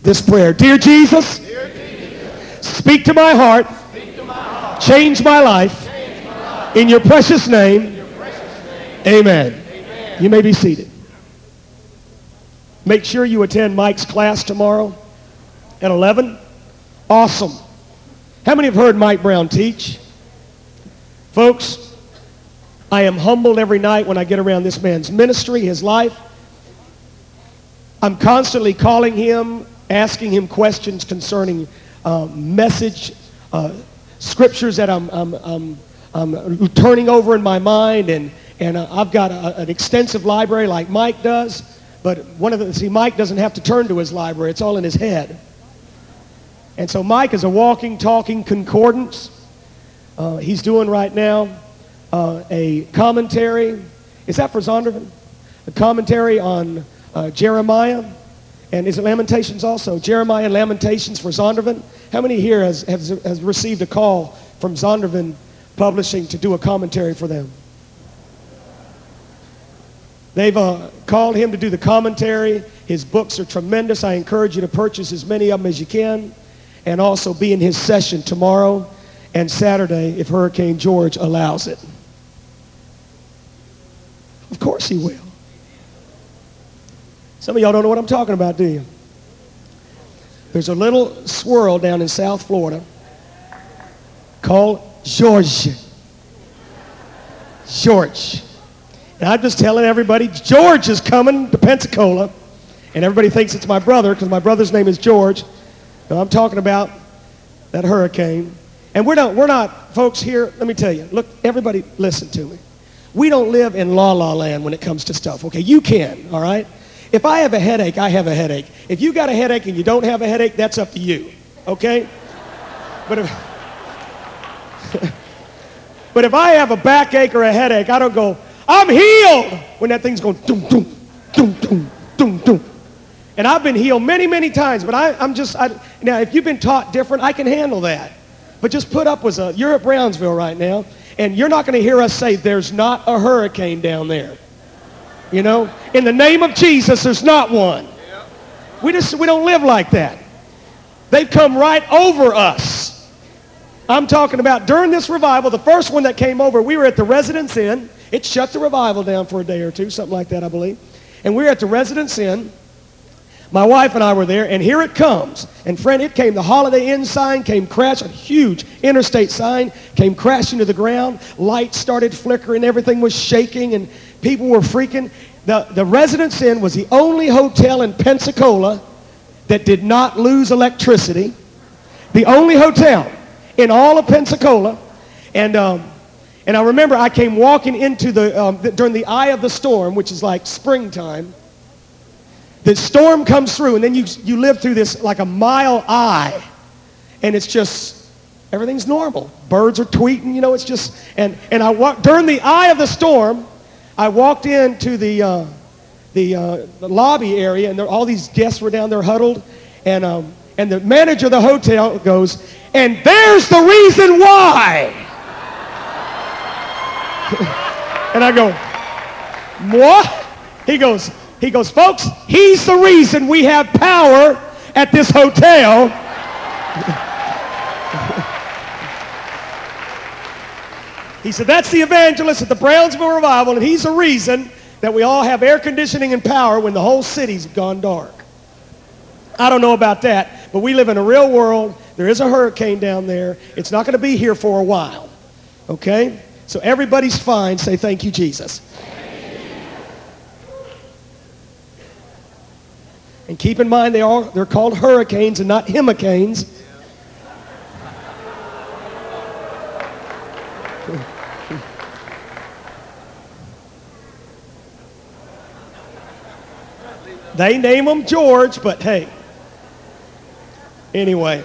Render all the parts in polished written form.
this prayer. Dear Jesus, speak to my heart, change my life, in your precious name, amen. You may be seated. Make sure you attend Mike's class tomorrow at 11. Awesome. How many have heard Mike Brown teach? Folks, I am humbled every night when I get around this man's ministry, his life. I'm constantly calling him, asking him questions concerning message, scriptures that I'm turning over in my mind, and I've got an extensive library like Mike does, but Mike doesn't have to turn to his library. It's all in his head. And so Mike is a walking, talking concordance. He's doing right now a commentary. Is that for Zondervan? A commentary on Jeremiah. And is it Lamentations also? Jeremiah and Lamentations for Zondervan. How many here has received a call from Zondervan Publishing to do a commentary for them? They've called him to do the commentary. His books are tremendous. I encourage you to purchase as many of them as you can, and also be in his session tomorrow and Saturday if Hurricane George allows it. Of course he will. Some of y'all don't know what I'm talking about, do you? There's a little swirl down in South Florida called George. George. And I'm just telling everybody, George is coming to Pensacola. And everybody thinks it's my brother because my brother's name is George. No, I'm talking about that hurricane. And we're not, folks, here, let me tell you. Look, everybody, listen to me. We don't live in la-la land when it comes to stuff, okay? You can, all right? If I have a headache, I have a headache. If you got a headache and you don't have a headache, that's up to you, okay? But if I have a backache or a headache, I don't go, I'm healed, when that thing's going doom, doom, doom, doom, doom, doom. And I've been healed many, many times, but now if you've been taught different, I can handle that. But just put up with you're at Brownsville right now, and you're not going to hear us say there's not a hurricane down there. You know, in the name of Jesus, there's not one. We don't live like that. They've come right over us. I'm talking about during this revival, the first one that came over, we were at the Residence Inn. It shut the revival down for a day or two, something like that, I believe. And we were at the Residence Inn. My wife and I were there, and here it comes. And friend, it came, the Holiday Inn sign came crashing, a huge interstate sign came crashing to the ground. Lights started flickering, everything was shaking, and people were freaking. The Residence Inn was the only hotel in Pensacola that did not lose electricity. The only hotel in all of Pensacola. And I remember I came walking into during the eye of the storm, which is like springtime. The storm comes through, and then you live through this like a mile eye, and it's just, everything's normal. Birds are tweeting, you know, it's just, and I walked, during the eye of the storm, I walked into the lobby area, and all these guests were down there huddled, and the manager of the hotel goes, and there's the reason why. And I go, what? He goes, folks, he's the reason we have power at this hotel. He said, that's the evangelist at the Brownsville Revival, and he's the reason that we all have air conditioning and power when the whole city's gone dark. I don't know about that, but we live in a real world. There is a hurricane down there. It's not going to be here for a while, okay? So everybody's fine. Say, thank you, Jesus. And keep in mind, they're called hurricanes and not hurricanes. They name them George, but hey. Anyway.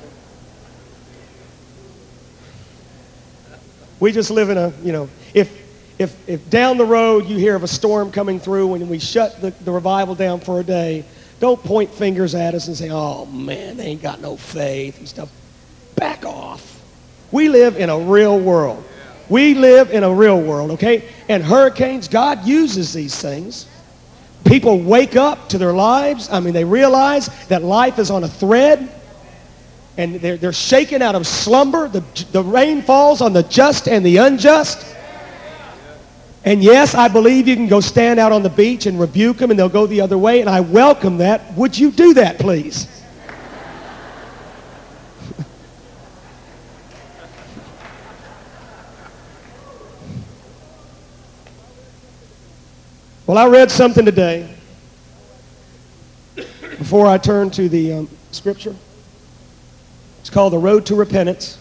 We just live in a, you know, if down the road you hear of a storm coming through and we shut the revival down for a day, don't point fingers at us and say, oh man, they ain't got no faith and stuff. Back off. We live in a real world. We live in a real world, okay? And hurricanes, God uses these things. People wake up to their lives. I mean, they realize that life is on a thread. And they're shaken out of slumber. The rain falls on the just and the unjust. And yes, I believe you can go stand out on the beach and rebuke them and they'll go the other way. And I welcome that. Would you do that, please? Well, I read something today before I turn to the scripture. It's called The Road to Repentance.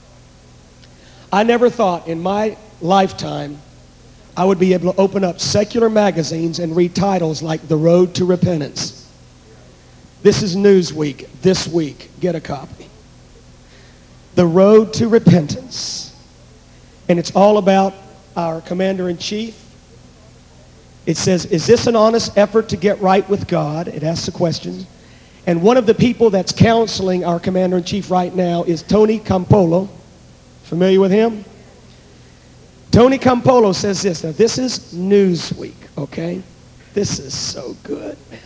I never thought in my lifetime I would be able to open up secular magazines and read titles like The Road to Repentance. This is Newsweek this week. Get a copy. The Road to Repentance. And it's all about our commander-in-chief. It says, is this an honest effort to get right with God? It asks the question. And one of the people that's counseling our commander-in-chief right now is Tony Campolo. Familiar with him? Tony Campolo says this. Now, this is Newsweek, okay? This is so good, man.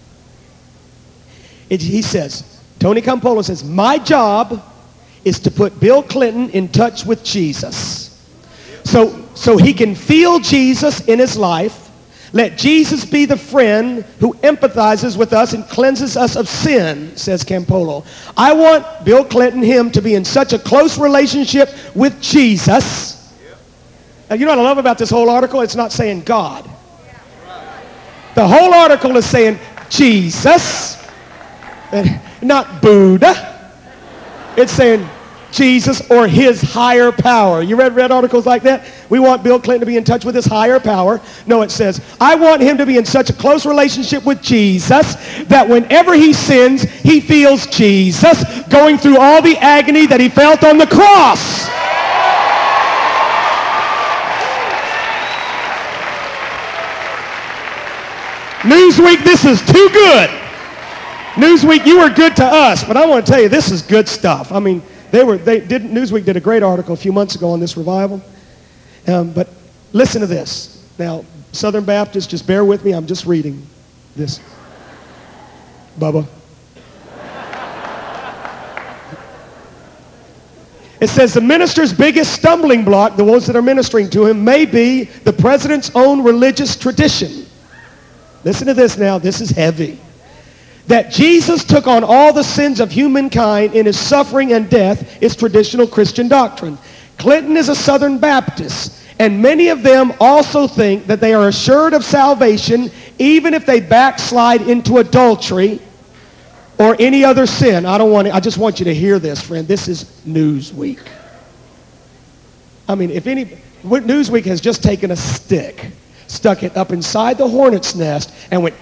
He says, Tony Campolo says, my job is to put Bill Clinton in touch with Jesus. So he can feel Jesus in his life. Let Jesus be the friend who empathizes with us and cleanses us of sin, says Campolo. I want Bill Clinton, him, to be in such a close relationship with Jesus. Now, you know what I love about this whole article? It's not saying God. The whole article is saying Jesus, and not Buddha. It's saying Jesus or his higher power. You read articles like that? We want Bill Clinton to be in touch with his higher power. No, it says, I want him to be in such a close relationship with Jesus that whenever he sins, he feels Jesus going through all the agony that he felt on the cross. Newsweek, this is too good. Newsweek, you were good to us, but I want to tell you, this is good stuff. I mean, Newsweek did a great article a few months ago on this revival. But listen to this. Now, Southern Baptists, just bear with me. I'm just reading this. Bubba. It says the minister's biggest stumbling block, the ones that are ministering to him, may be the president's own religious tradition. Listen to this now. This is heavy. That Jesus took on all the sins of humankind in his suffering and death is traditional Christian doctrine. Clinton is a Southern Baptist, and many of them also think that they are assured of salvation even if they backslide into adultery or any other sin. I just want you to hear this, friend. This is Newsweek. I mean, Newsweek has just taken a stick, stuck it up inside the hornet's nest, and went...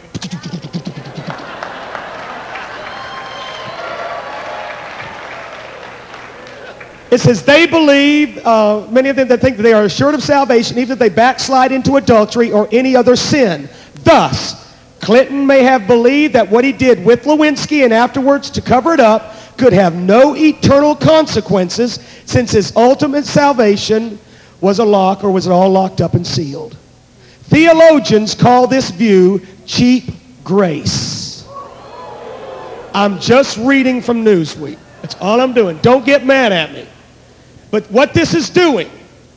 It says they believe, many of them that think that they are assured of salvation even if they backslide into adultery or any other sin. Thus, Clinton may have believed that what he did with Lewinsky and afterwards to cover it up could have no eternal consequences since his ultimate salvation was a lock, or was it all locked up and sealed. Theologians call this view cheap grace. I'm just reading from Newsweek. That's all I'm doing. Don't get mad at me. But what this is doing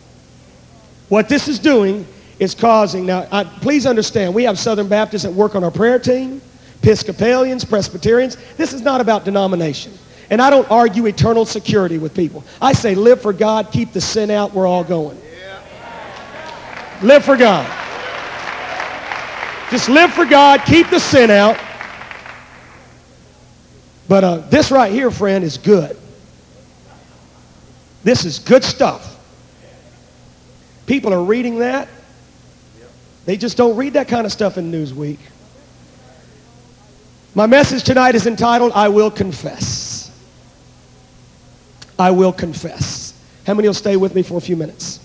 is causing, now please understand, we have Southern Baptists that work on our prayer team, Episcopalians, Presbyterians. This is not about denomination. And I don't argue eternal security with people. I say live for God, keep the sin out, we're all going. Live for God. Just live for God, keep the sin out. But this right here, friend, is good. This is good stuff. People are reading that. They just don't read that kind of stuff in Newsweek. My message tonight is entitled, I Will Confess. I will confess. How many will stay with me for a few minutes?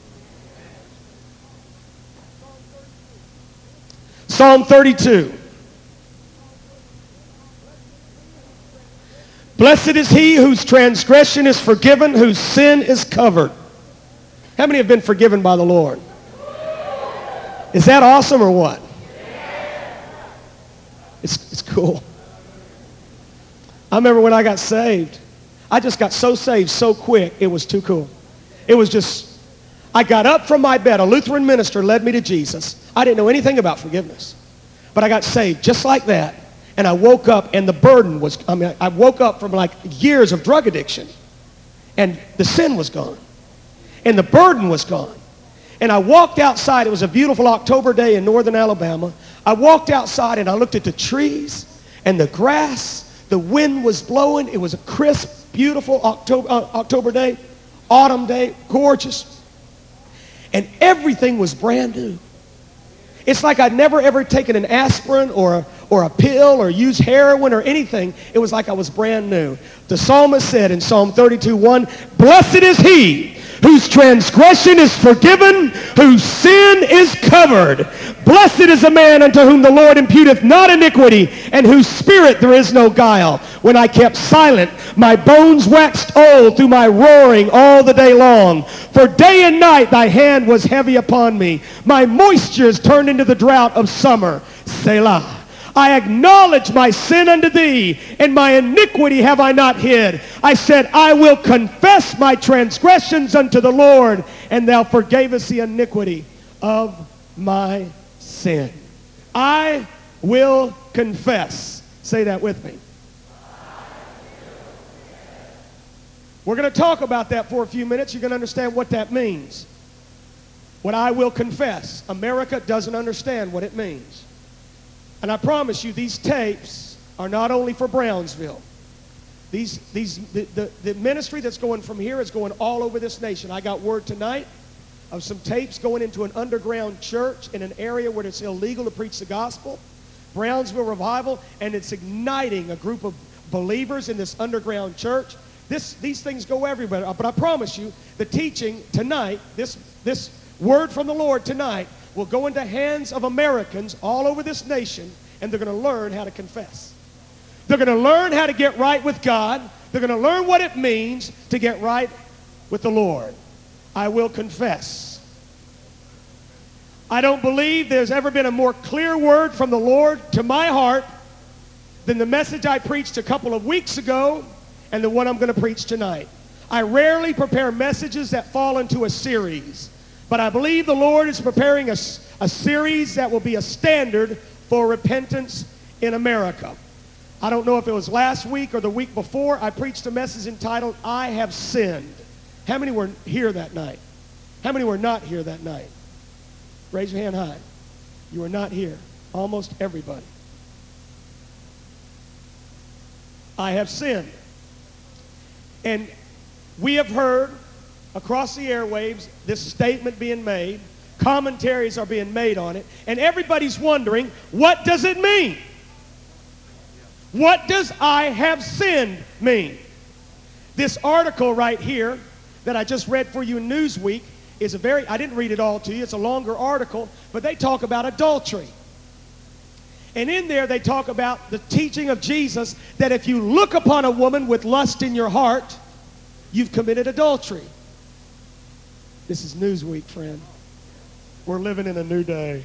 Psalm 32. Blessed is he whose transgression is forgiven, whose sin is covered. How many have been forgiven by the Lord? Is that awesome or what? It's cool. I remember when I got saved, I just got so saved so quick, it was too cool. It was just, I got up from my bed. A Lutheran minister led me to Jesus. I didn't know anything about forgiveness. But I got saved just like that. And I woke up and the burden was, I woke up from like years of drug addiction. And the sin was gone. And the burden was gone. And I walked outside. It was a beautiful October day in northern Alabama. I walked outside and I looked at the trees and the grass. The wind was blowing. It was a crisp, beautiful October day, autumn day, gorgeous. And everything was brand new. It's like I'd never ever taken an aspirin or a pill or used heroin or anything. It was like I was brand new. The psalmist said in Psalm 32:1, "Blessed is he whose transgression is forgiven, whose sin is covered. Blessed is the man unto whom the Lord imputeth not iniquity, and whose spirit there is no guile. When I kept silent, my bones waxed old through my roaring all the day long. For day and night thy hand was heavy upon me. My moistures turned into the drought of summer. Selah. I acknowledge my sin unto thee, and my iniquity have I not hid. I said, I will confess my transgressions unto the Lord, and thou forgavest the iniquity of my sin." I will confess. Say that with me. We're going to talk about that for a few minutes. You're going to understand what that means. What I will confess. America doesn't understand what it means. And I promise you, these tapes are not only for Brownsville. The ministry that's going from here is going all over this nation. I got word tonight of some tapes going into an underground church in an area where it's illegal to preach the gospel. Brownsville Revival, and it's igniting a group of believers in this underground church. These things go everywhere. But I promise you, the teaching tonight, this word from the Lord tonight, will go into hands of Americans all over this nation, and they're going to learn how to confess. They're going to learn how to get right with God. They're going to learn what it means to get right with the Lord. I will confess. I don't believe there's ever been a more clear word from the Lord to my heart than the message I preached a couple of weeks ago and the one I'm going to preach tonight. I rarely prepare messages that fall into a series. But I believe the Lord is preparing a series that will be a standard for repentance in America. I don't know if it was last week or the week before, I preached a message entitled, I Have Sinned. How many were here that night? How many were not here that night? Raise your hand high. You were not here. Almost everybody. I have sinned. And we have heard across the airwaves this statement being made. Commentaries are being made on it. And everybody's wondering, what does it mean? What does I have sinned mean? This article right here that I just read for you in Newsweek is I didn't read it all to you. It's a longer article, but they talk about adultery. And in there they talk about the teaching of Jesus that if you look upon a woman with lust in your heart, you've committed adultery. This is Newsweek, friend. We're living in a new day.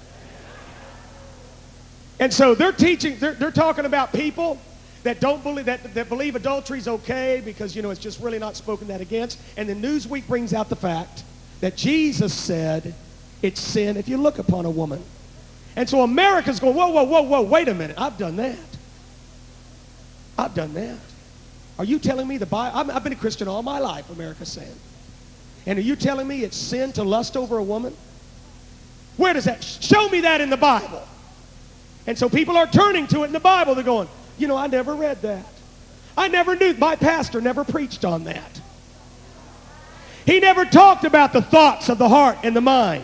And so they're teaching, they're talking about people that don't believe, that believe adultery is okay because, you know, it's just really not spoken that against. And then Newsweek brings out the fact that Jesus said it's sin if you look upon a woman. And so America's going, whoa, whoa, whoa, whoa, wait a minute. I've done that. I've done that. Are you telling me the Bible? I've been a Christian all my life, America's saying. And are you telling me it's sin to lust over a woman? Where does that? Show me that in the Bible. And so people are turning to it in the Bible. They're going, you know, I never read that. I never knew. My pastor never preached on that. He never talked about the thoughts of the heart and the mind.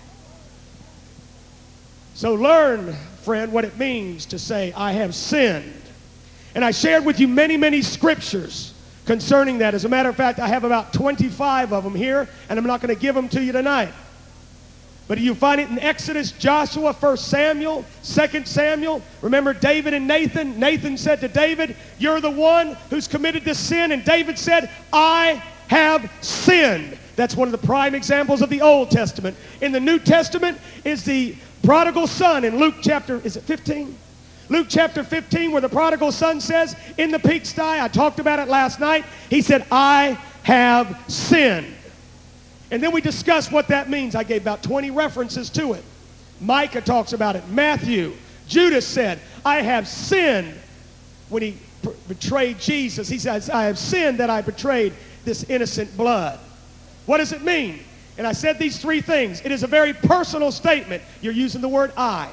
So learn, friend, what it means to say, I have sinned. And I shared with you many, many scriptures concerning that. As a matter of fact, I have about 25 of them here, and I'm not going to give them to you tonight. But you find it in Exodus, Joshua, 1 Samuel, 2 Samuel. Remember David and Nathan? Nathan said to David, you're the one who's committed this sin. And David said, I have sinned. That's one of the prime examples of the Old Testament. In the New Testament is the prodigal son in Luke chapter, is it 15? Luke chapter 15, where the prodigal son says, in the pigsty, I talked about it last night, he said, I have sinned. And then we discussed what that means. I gave about 20 references to it. Micah talks about it. Matthew. Judas said, I have sinned when he betrayed Jesus. He says, I have sinned that I betrayed this innocent blood. What does it mean? And I said these three things. It is a very personal statement. You're using the word I.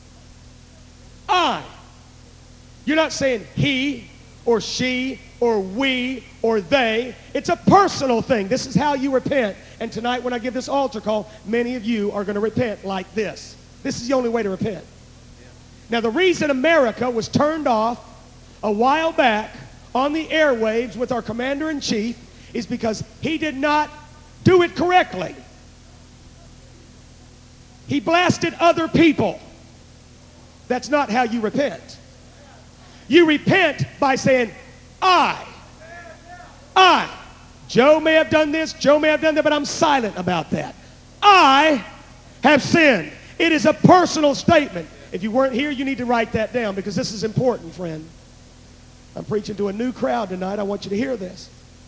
I. You're not saying he or she or we or they. It's a personal thing. This is how you repent. And tonight when I give this altar call, many of you are going to repent like this. This is the only way to repent. Now the reason America was turned off a while back on the airwaves with our commander-in-chief is because he did not do it correctly. He blasted other people. That's not how you repent. You repent by saying, I. Joe may have done this, Joe may have done that, but I'm silent about that. I have sinned. It is a personal statement. If you weren't here, you need to write that down because this is important, friend. I'm preaching to a new crowd tonight. I want you to hear this.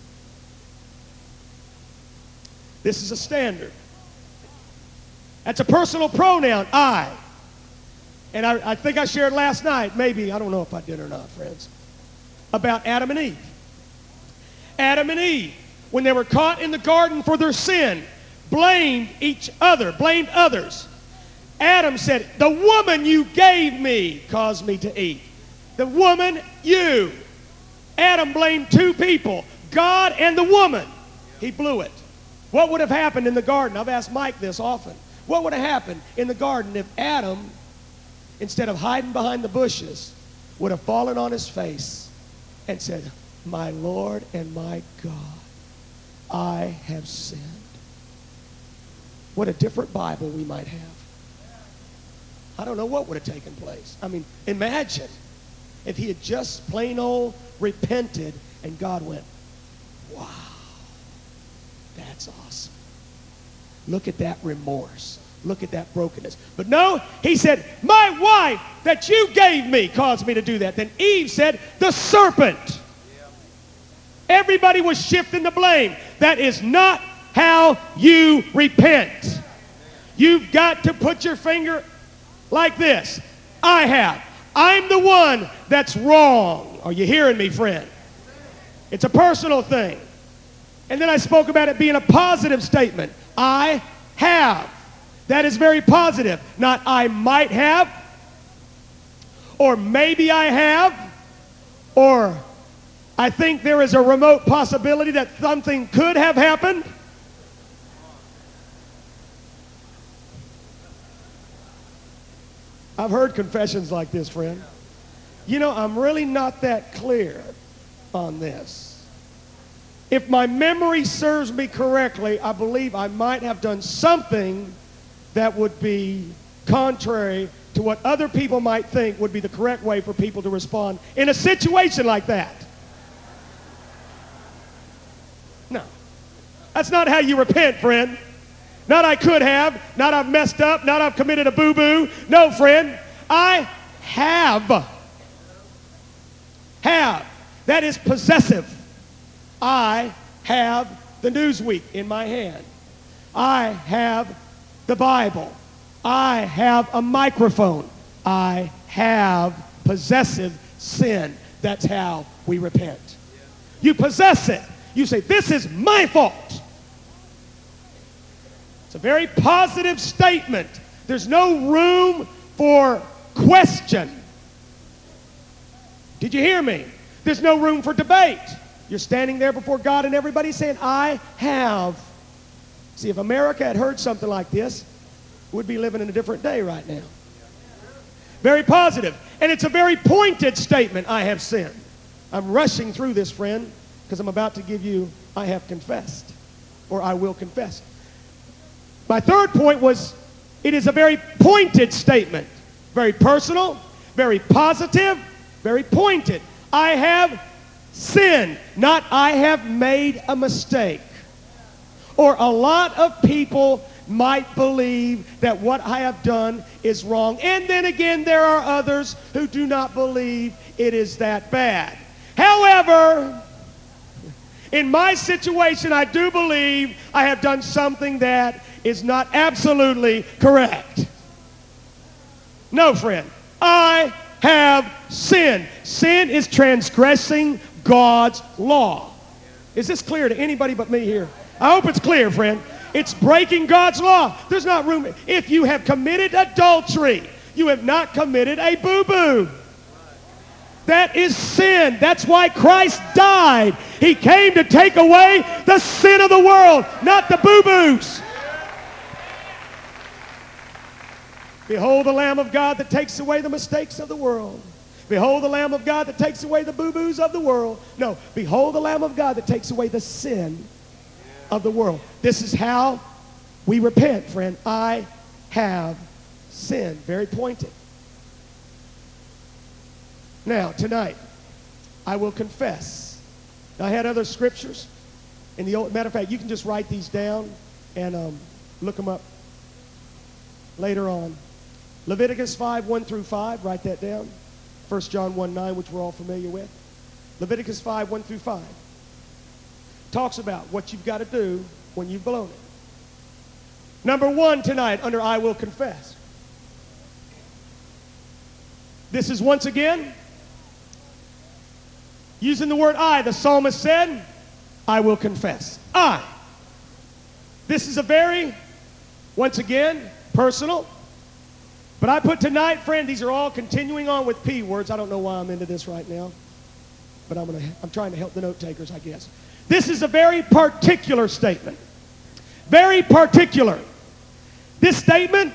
This is a standard. That's a personal pronoun, I. And I think I shared last night, maybe, I don't know if I did or not, friends, about Adam and Eve. Adam and Eve, when they were caught in the garden for their sin, blamed each other, blamed others. Adam said, the woman you gave me caused me to eat. The woman, you. Adam blamed two people, God and the woman. He blew it. What would have happened in the garden? I've asked Mike this often. What would have happened in the garden if Adam, instead of hiding behind the bushes, would have fallen on his face and said, my Lord and my God, I have sinned. What a different Bible we might have. I don't know what would have taken place. I mean, imagine if he had just plain old repented and God went, wow, that's awesome. Look at that remorse. Look at that brokenness. But no, he said, my wife that you gave me caused me to do that. Then Eve said, the serpent. Everybody was shifting the blame. That is not how you repent. You've got to put your finger like this. I have. I'm the one that's wrong. Are you hearing me, friend? It's a personal thing. And then I spoke about it being a positive statement. I have. That is very positive. Not I might have, or maybe I have, or I think there is a remote possibility that something could have happened. I've heard confessions like this, friend. You know, I'm really not that clear on this. If my memory serves me correctly, I believe I might have done something that would be contrary to what other people might think would be the correct way for people to respond in a situation like that. No. That's not how you repent, friend. Not I could have, not I've messed up, not I've committed a boo-boo. No, friend, I have. Have. That is possessive. I have the Newsweek in my hand. I have the Bible. I have a microphone. I have possessive sin. That's how we repent. You possess it. You say, this is my fault. It's a very positive statement. There's no room for question. Did you hear me? There's no room for debate. You're standing there before God and everybody saying, I have. See, if America had heard something like this, we'd be living in a different day right now. Very positive. And it's a very pointed statement, I have sinned. I'm rushing through this, friend, because I'm about to give you, I have confessed, or I will confess. My third point was, it is a very pointed statement. Very personal, very positive, very pointed. I have sinned, not I have made a mistake. Or a lot of people might believe that what I have done is wrong. And then again, there are others who do not believe it is that bad. However, in my situation, I do believe I have done something that is not absolutely correct. No, friend, I have sinned. Sin is transgressing God's law. Is this clear to anybody but me here? I hope it's clear, friend. It's breaking God's law. There's not room. If you have committed adultery, you have not committed a boo-boo. That is sin. That's why Christ died. He came to take away the sin of the world, not the boo-boos. Behold the Lamb of God that takes away the mistakes of the world. Behold the Lamb of God that takes away the boo-boos of the world. No, behold the Lamb of God that takes away the sin of the world. This is how we repent, friend. I have sinned. Very pointed. Now, tonight, I will confess. Now, I had other scriptures. In the old, matter of fact, you can just write these down and look them up later on. Leviticus 5, 1 through 5, write that down. 1 John 1, 9, which we're all familiar with. Leviticus 5, 1 through 5. Talks about what you've got to do when you've blown it. Number one tonight under I will confess. This is once again using the word I. The psalmist said, I will confess. I. This is a very, once again, personal. But I put tonight, friend, these are all continuing on with P words. I don't know why I'm into this right now. But I'm trying to help the note takers, I guess. This is a very particular statement. Very particular. This statement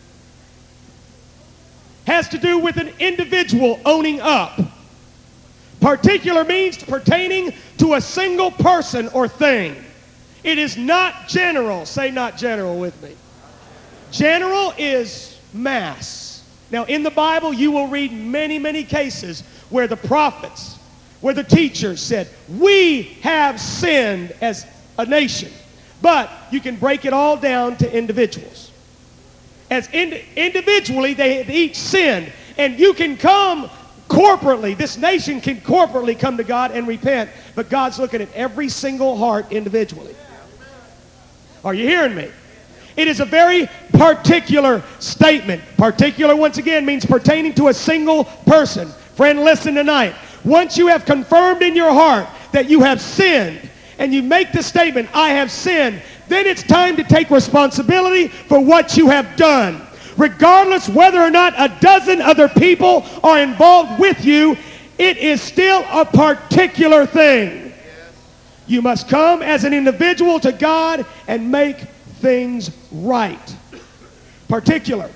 has to do with an individual owning up. Particular means pertaining to a single person or thing. It is not general. Say not general with me. General is mass. Now in the Bible you will read many, many cases where the prophets, where the teachers said, we have sinned as a nation. But you can break it all down to individuals. As individually they had each sinned. And you can come corporately, this nation can corporately come to God and repent, but God's looking at every single heart individually. Are you hearing me? It is a very particular statement. Particular, once again, means pertaining to a single person. Friend, listen tonight. Once you have confirmed in your heart that you have sinned, and you make the statement, I have sinned, then it's time to take responsibility for what you have done. Regardless whether or not a dozen other people are involved with you, it is still a particular thing. You must come as an individual to God and make things right. Particular.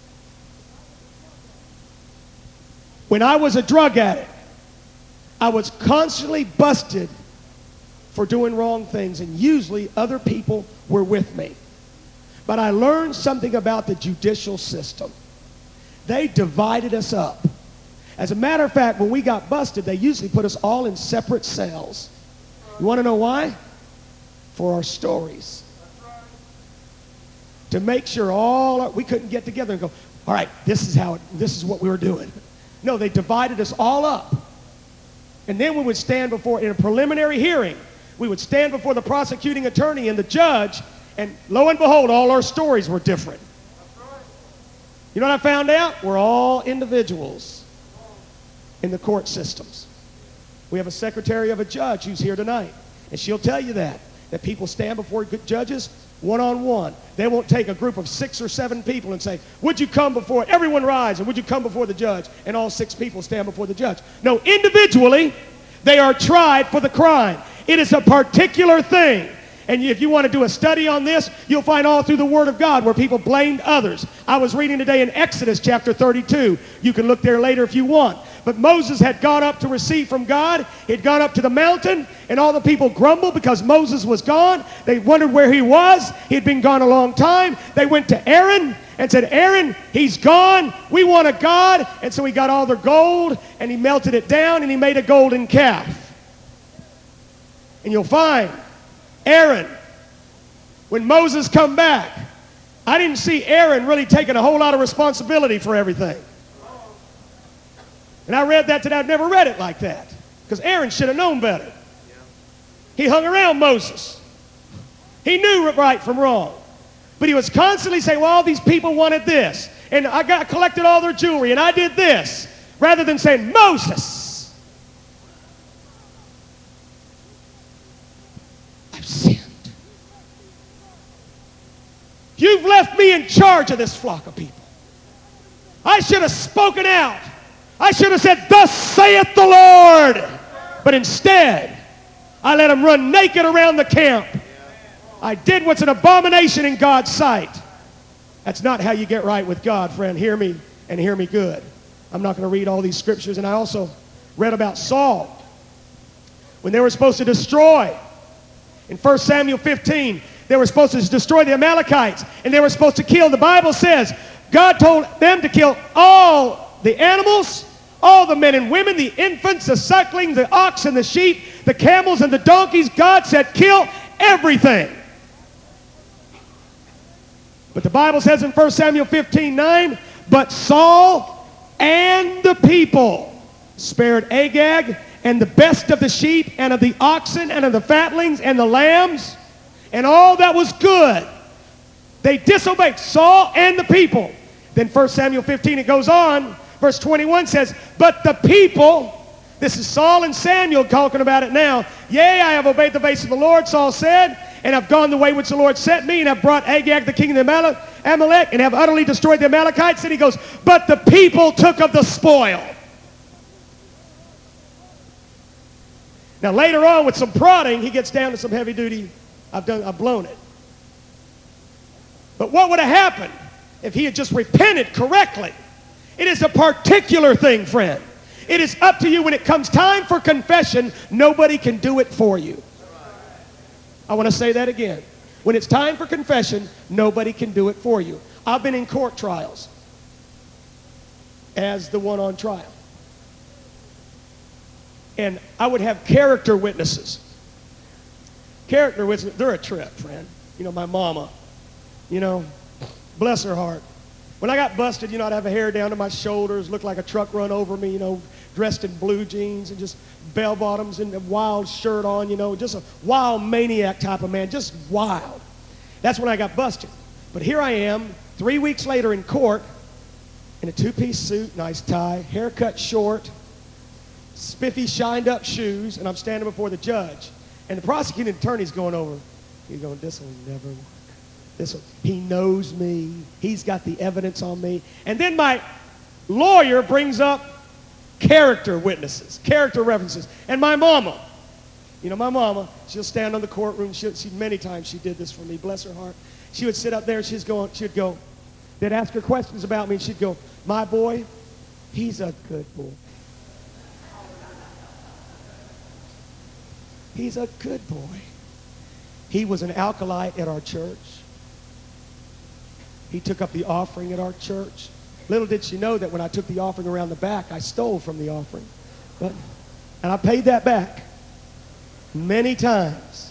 When I was a drug addict, I was constantly busted for doing wrong things, and usually other people were with me. But I learned something about the judicial system. They divided us up. As a matter of fact, when we got busted, they usually put us all in separate cells. You want to know why? For our stories. To make sure we couldn't get together and go, all right, this is what we were doing. No, they divided us all up. And then we would stand before, in a preliminary hearing, we would stand before the prosecuting attorney and the judge, and lo and behold, all our stories were different. You know what I found out? We're all individuals in the court systems. We have a secretary of a judge who's here tonight, and she'll tell you that people stand before good judges one-on-one. They won't take a group of 6 or 7 people and say, would you come before, everyone rise, and would you come before the judge? And all 6 people stand before the judge. No, individually, they are tried for the crime. It is a particular thing. And if you want to do a study on this, you'll find all through the Word of God where people blamed others. I was reading today in Exodus chapter 32. You can look there later if you want. But Moses had gone up to receive from God. He'd gone up to the mountain, and all the people grumbled because Moses was gone. They wondered where he was. He'd been gone a long time. They went to Aaron and said, Aaron, he's gone. We want a god. And so he got all their gold, and he melted it down, and he made a golden calf. And you'll find Aaron, when Moses come back, I didn't see Aaron really taking a whole lot of responsibility for everything. And I read that today. I've never read it like that. Because Aaron should have known better. He hung around Moses. He knew right from wrong. But he was constantly saying, well, all these people wanted this. And I collected all their jewelry, and I did this. Rather than saying, Moses, I've sinned. You've left me in charge of this flock of people. I should have spoken out. I should have said, thus saith the Lord. But instead, I let them run naked around the camp. I did what's an abomination in God's sight. That's not how you get right with God, friend. Hear me and hear me good. I'm not going to read all these scriptures. And I also read about Saul. When they were supposed to destroy, in 1 Samuel 15, they were supposed to destroy the Amalekites. And they were supposed to kill. The Bible says God told them to kill all the animals, all the men and women, the infants, the sucklings, the ox and the sheep, the camels and the donkeys. God said, kill everything. But the Bible says in 1 Samuel 15:9, but Saul and the people spared Agag and the best of the sheep and of the oxen and of the fatlings and the lambs and all that was good. They disobeyed, Saul and the people. Then 1 Samuel 15, it goes on. Verse 21 says, but the people, this is Saul and Samuel talking about it now. Yea, I have obeyed the voice of the Lord, Saul said, and have gone the way which the Lord sent me, and have brought Agag the king of the Amalek, and have utterly destroyed the Amalekites. And he goes, but the people took of the spoil. Now later on, with some prodding, he gets down to some heavy duty, I've blown it. But what would have happened if he had just repented correctly? It is a particular thing, friend. It is up to you when it comes time for confession. Nobody can do it for you. I want to say that again. When it's time for confession, nobody can do it for you. I've been in court trials as the one on trial. And I would have character witnesses. Character witnesses, they're a trip, friend. You know, my mama, you know, bless her heart. When I got busted, you know, I'd have a hair down to my shoulders, look like a truck run over me, you know, dressed in blue jeans and just bell bottoms and a wild shirt on, you know, just a wild maniac type of man, just wild. That's when I got busted. But here I am, 3 weeks later in court, in a two-piece suit, nice tie, haircut short, spiffy, shined-up shoes, and I'm standing before the judge. And the prosecuting attorney's going over, he's going, this will never work. He knows me. He's got the evidence on me. And then my lawyer brings up character witnesses, character references. And my mama, you know, my mama, she'll stand on the courtroom. She many times she did this for me, bless her heart. She would sit up there and she'd go, they'd ask her questions about me and she'd go, my boy, he's a good boy. He's a good boy. He was an alkalite at our church. He took up the offering at our church. Little did she know that when I took the offering around the back, I stole from the offering. And I paid that back many times.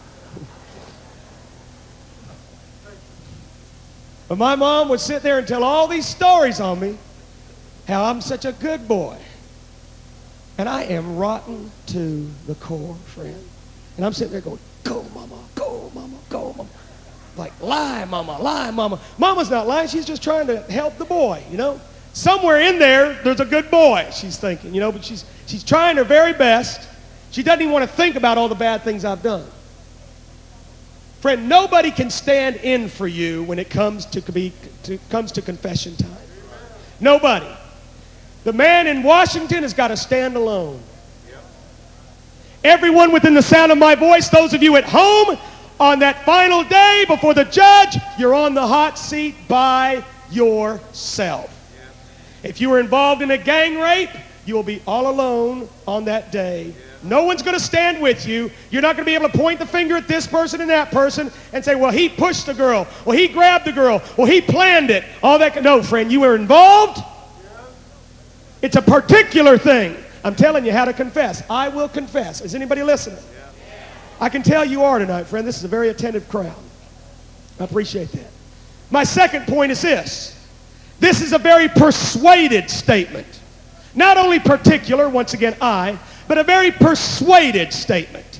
But my mom would sit there and tell all these stories on me, how I'm such a good boy. And I am rotten to the core, friend. And I'm sitting there going, go, mama, go, mama, go, mama. Like, lie, mama, lie, mama. Mama's not lying. She's just trying to help the boy, you know. Somewhere in there's a good boy, she's thinking, you know, but she's trying her very best. She doesn't even want to think about all the bad things I've done. Friend, nobody can stand in for you when it comes to confession time. Nobody. The man in Washington has got to stand alone. Everyone within the sound of my voice, those of you at home, on that final day before the judge, you're on the hot seat by yourself. If you were involved in a gang rape, you will be all alone on that day. No one's going to stand with you. You're not going to be able to point the finger at this person and that person and say, well, he pushed the girl. Well, he grabbed the girl. Well, he planned it. All that. No, friend, you were involved. It's a particular thing. I'm telling you how to confess. I will confess. Is anybody listening? I can tell you are tonight, friend. This is a very attentive crowd. I appreciate that. My second point is this. This is a very persuaded statement. Not only particular, once again, I, but a very persuaded statement.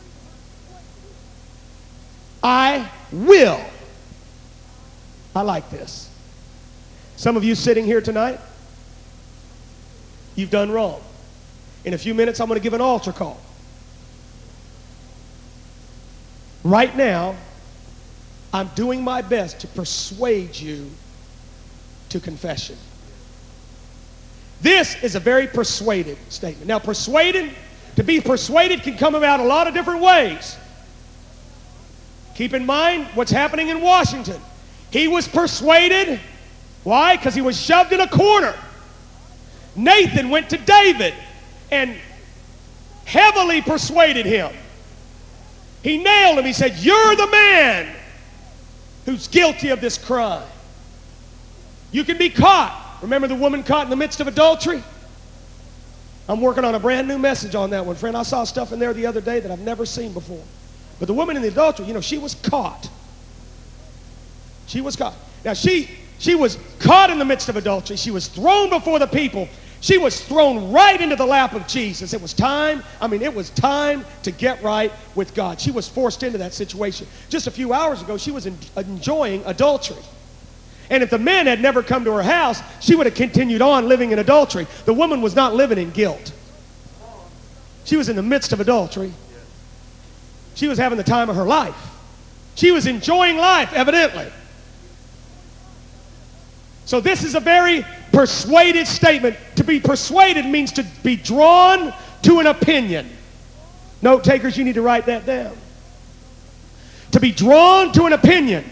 I will. I like this. Some of you sitting here tonight, you've done wrong. In a few minutes, I'm going to give an altar call. Right now, I'm doing my best to persuade you to confession. This is a very persuaded statement. Now, to be persuaded can come about a lot of different ways. Keep in mind what's happening in Washington. He was persuaded. Why? Because he was shoved in a corner. Nathan went to David and heavily persuaded him. He nailed him. He said, "You're the man who's guilty of this crime. You can be caught." Remember the woman caught in the midst of adultery? I'm working on a brand new message on that one, friend. I saw stuff in there the other day that I've never seen before. But the woman in the adultery, you know, she was caught. She was caught. Now, she was caught in the midst of adultery. She was thrown before the people. She was thrown right into the lap of Jesus. It was time. It was time to get right with God. She was forced into that situation. Just a few hours ago, she was enjoying adultery. And if the men had never come to her house, she would have continued on living in adultery. The woman was not living in guilt. She was in the midst of adultery. She was having the time of her life. She was enjoying life, evidently. So this is a very persuaded statement. To be persuaded means to be drawn to an opinion. Note takers, you need to write that down. To be drawn to an opinion.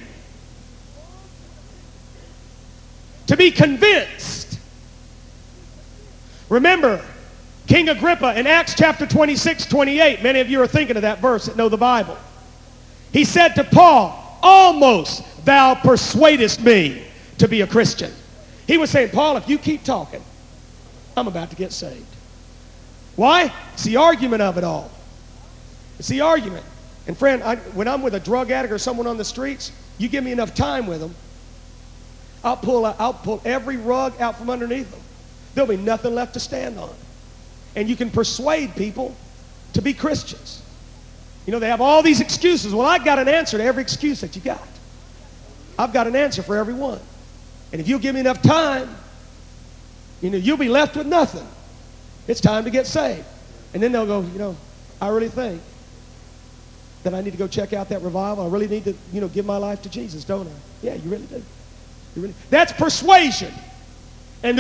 To be convinced. Remember, King Agrippa in Acts chapter 26-28, many of you are thinking of that verse that know the Bible. He said to Paul, "Almost thou persuadest me to be a Christian." He was saying, "Paul, if you keep talking, I'm about to get saved." Why? It's the argument of it all. It's the argument. And friend, when I'm with a drug addict or someone on the streets, you give me enough time with them, I'll pull every rug out from underneath them. There'll be nothing left to stand on. And you can persuade people to be Christians. You know, they have all these excuses. Well, I've got an answer to every excuse that you got. I've got an answer for every one. And if you'll give me enough time, you know, you'll be left with nothing. It's time to get saved. And then they'll go, you know, I really think that I need to go check out that revival. I really need to, you know, give my life to Jesus, don't I? Yeah, you really do. That's persuasion. And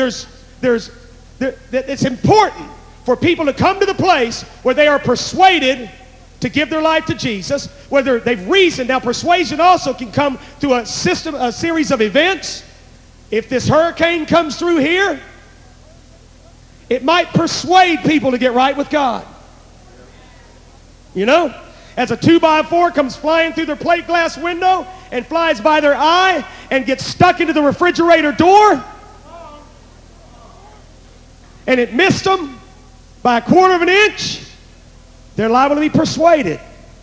it's important for people to come to the place where they are persuaded to give their life to Jesus, whether they've reasoned. Now, persuasion also can come through a series of events. If this hurricane comes through here, it might persuade people to get right with God. You know? As a 2x4 comes flying through their plate glass window and flies by their eye and gets stuck into the refrigerator door, and it missed them by a quarter of an inch, they're liable to be persuaded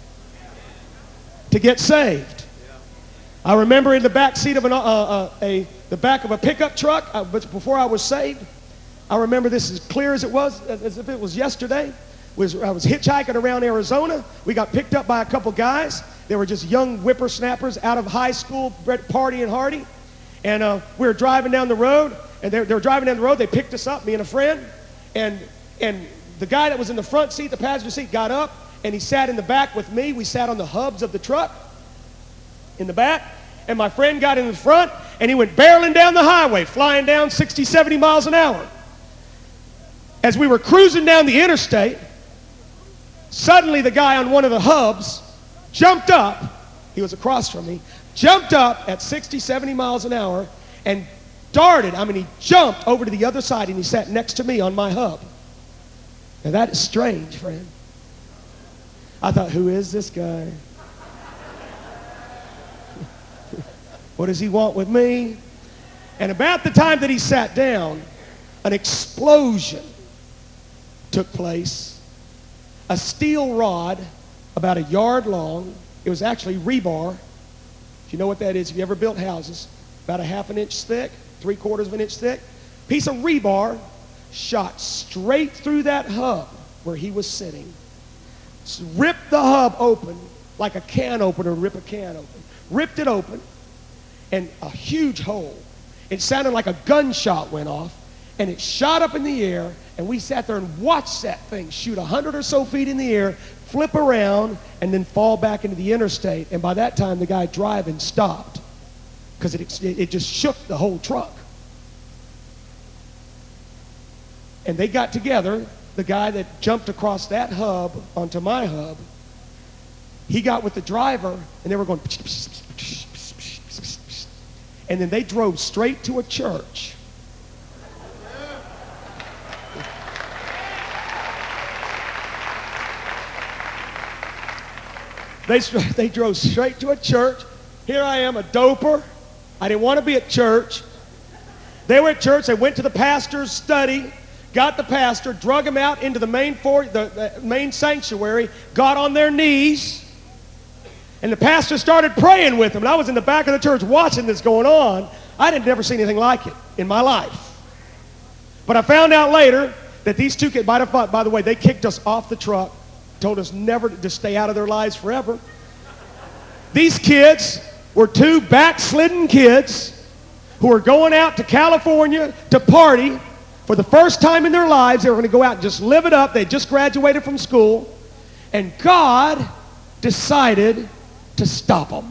to get saved. I remember in the back seat of the back of a pickup truck, before I was saved, I remember this as clear as it was, as if it was yesterday. I was hitchhiking around Arizona. We got picked up by a couple guys. They were just young whippersnappers out of high school, partying hardy. And we were driving down the road, and they were driving down the road. They picked us up, me and a friend. And the guy that was in the front seat, the passenger seat, got up, and he sat in the back with me. We sat on the hubs of the truck in the back. And my friend got in the front, and he went barreling down the highway, flying down 60, 70 miles an hour. As we were cruising down the interstate, suddenly the guy on one of the hubs jumped up. He was across from me. Jumped up at 60, 70 miles an hour and darted. He jumped over to the other side, and he sat next to me on my hub. Now that is strange, friend. I thought, who is this guy? What does he want with me? And about the time that he sat down, an explosion took place. A steel rod about a yard long, it was actually rebar, If you know what that is, if you ever built houses, about a ½ an inch thick, 3/4 of an inch thick, piece of rebar shot straight through that hub where he was sitting. Ripped the hub open like a can opener rip a can open. Ripped it open, and a huge hole. It sounded like a gunshot went off, and it shot up in the air, and we sat there and watched that thing shoot 100 or so feet in the air, flip around, and then fall back into the interstate. And by that time, the guy driving stopped because it just shook the whole truck. And they got together, the guy that jumped across that hub onto my hub, he got with the driver, and they were going, and then they drove straight to a church. They drove straight to a church. Here I am, a doper. I didn't want to be at church. They were at church. They went to the pastor's study, got the pastor, drug him out into the main sanctuary, got on their knees, and the pastor started praying with them. And I was in the back of the church watching this going on. I had never seen anything like it in my life. But I found out later that these two kids, by the way, they kicked us off the truck, told us never to stay out of their lives forever. These kids were two backslidden kids who were going out to California to party for the first time in their lives. They were going to go out and just live it up. They just graduated from school, and God decided to stop them.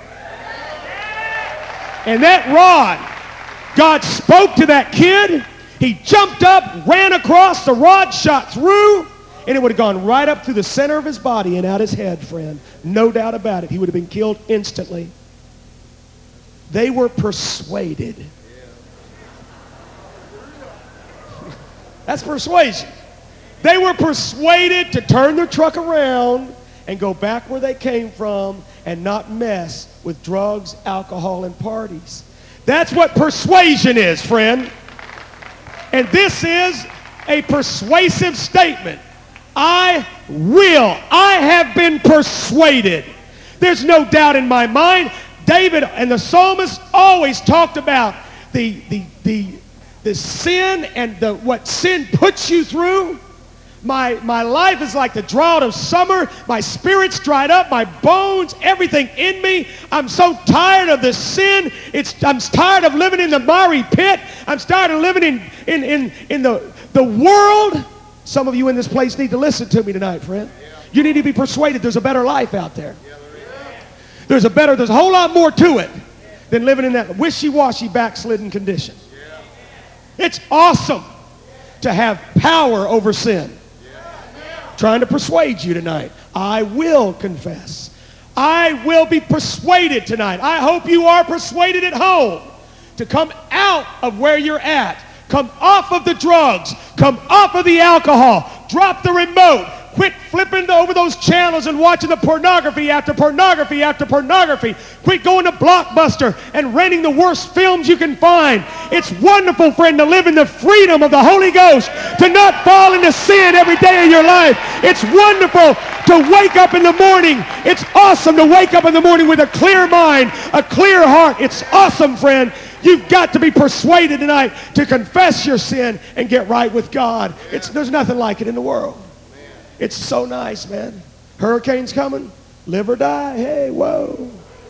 And that rod, God spoke to that kid. He jumped up, ran across, the rod shot through, and it would have gone right up through the center of his body and out his head, friend. No doubt about it. He would have been killed instantly. They were persuaded. That's persuasion. They were persuaded to turn their truck around and go back where they came from and not mess with drugs, alcohol, and parties. That's what persuasion is, friend. And this is a persuasive statement. I have been persuaded. There's no doubt in my mind. David and the psalmist always talked about the sin and what sin puts you through. My life is like the drought of summer. My spirit's dried up, my bones, everything in me. I'm so tired of this sin. I'm tired of living in the miry pit. I'm tired of living in the world. Some of you in this place need to listen to me tonight, friend. You need to be persuaded there's a better life out there. There's a whole lot more to it than living in that wishy-washy, backslidden condition. It's awesome to have power over sin. Trying to persuade you tonight. I will confess. I will be persuaded tonight. I hope you are persuaded at home to come out of where you're at. Come off of the drugs. Come off of the alcohol. Drop the remote. Quit flipping over those channels and watching the pornography after pornography after pornography. Quit going to Blockbuster and renting the worst films you can find. It's wonderful, friend, to live in the freedom of the Holy Ghost, to not fall into sin every day of your life. It's wonderful to wake up in the morning. It's awesome to wake up in the morning with a clear mind, a clear heart. It's awesome, friend. You've got to be persuaded tonight to confess your sin and get right with God. There's nothing like it in the world. It's so nice, man. Hurricane's coming. Live or die. Hey, whoa.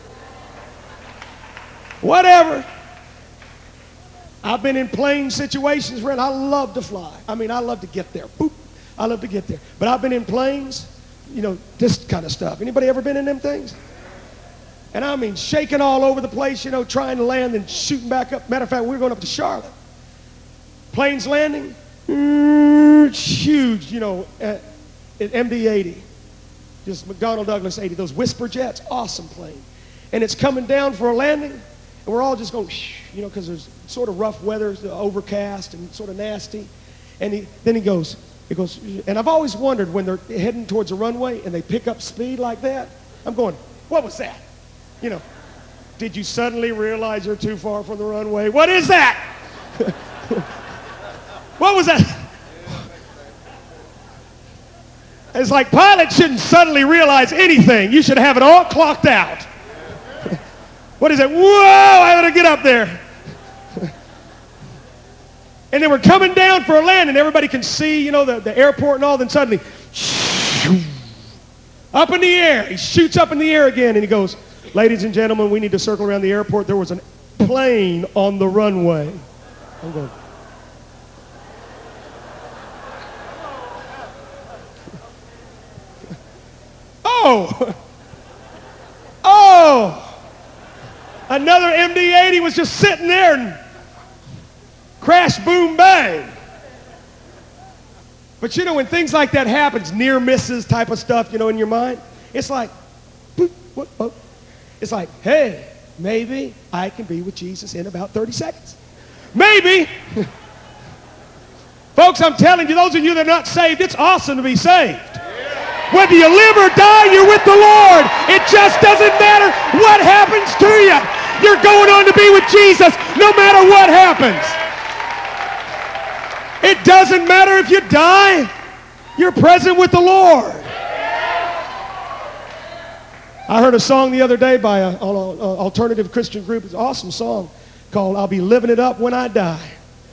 Whatever. I've been in plane situations, friend. I love to fly. I mean, I love to get there. Boop. I love to get there. But I've been in planes, this kind of stuff. Anybody ever been in them things? And I mean, shaking all over the place, trying to land and shooting back up. Matter of fact, we're going up to Charlotte. Planes landing. It's huge, at MD-80, just McDonnell Douglas 80, those Whisper jets, awesome plane. And it's coming down for a landing, and we're all just going, because there's sort of rough weather, overcast and sort of nasty. And then he goes, and I've always wondered when they're heading towards a runway and they pick up speed like that, I'm going, what was that? Did you suddenly realize you're too far from the runway? What is that? What was that? It's like pilots shouldn't suddenly realize anything. You should have it all clocked out. What is it? Whoa, I gotta get up there. And they were coming down for a land, and everybody can see, you know, the airport and all. Then suddenly, up in the air. He shoots up in the air again, and he goes, ladies and gentlemen, we need to circle around the airport. There was a plane on the runway. I'm going, oh, oh, another MD-80 was just sitting there and crash, boom, bang. But you know, when things like that happens, near misses type of stuff, you know, in your mind, it's like, boop, whoop, whoop. It's like, hey, maybe I can be with Jesus in about 30 seconds. Maybe. Folks, I'm telling you, those of you that are not saved, it's awesome to be saved. Whether you live or die, you're with the Lord. It just doesn't matter what happens to you. You're going on to be with Jesus no matter what happens. It doesn't matter if you die. You're present with the Lord. I heard a song the other day by an alternative Christian group. It's an awesome song called I'll Be Living It Up When I Die.